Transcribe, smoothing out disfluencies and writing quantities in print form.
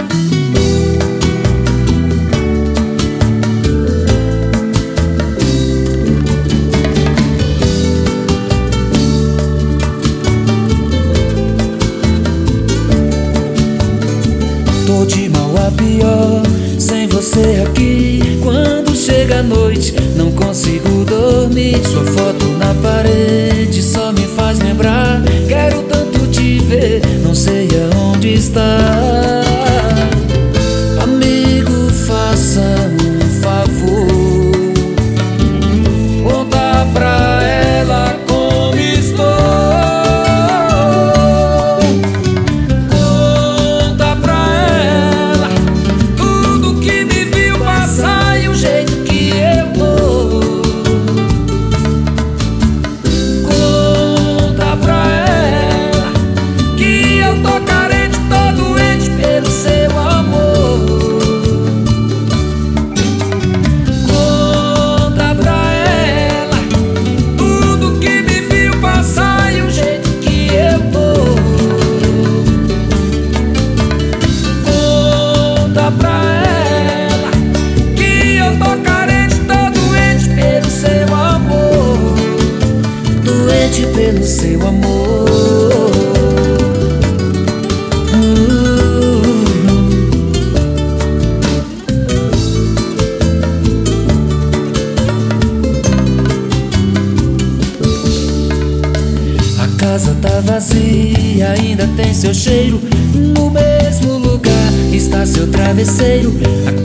Tô de mal a pior, sem você aqui. Quando chega a noite, não consigo dormir. Sua foto na parede só me faz lembrar. Quero tanto te ver, não sei aonde está. Amigo, faça um favor, conta pra ela como estou. Conta pra ela tudo que me viu passar e o jeito que eu tô. Conta pra ela que eu tô carente, tô doente pelo seu amor. Conta pra ela tudo que me viu passar e o jeito que eu tô. Conta pra ela que eu tô carente, tô doente pelo seu amor. Doente pelo seu amor. A casa tá vazia, ainda tem seu cheiro. No mesmo lugar está seu travesseiro. A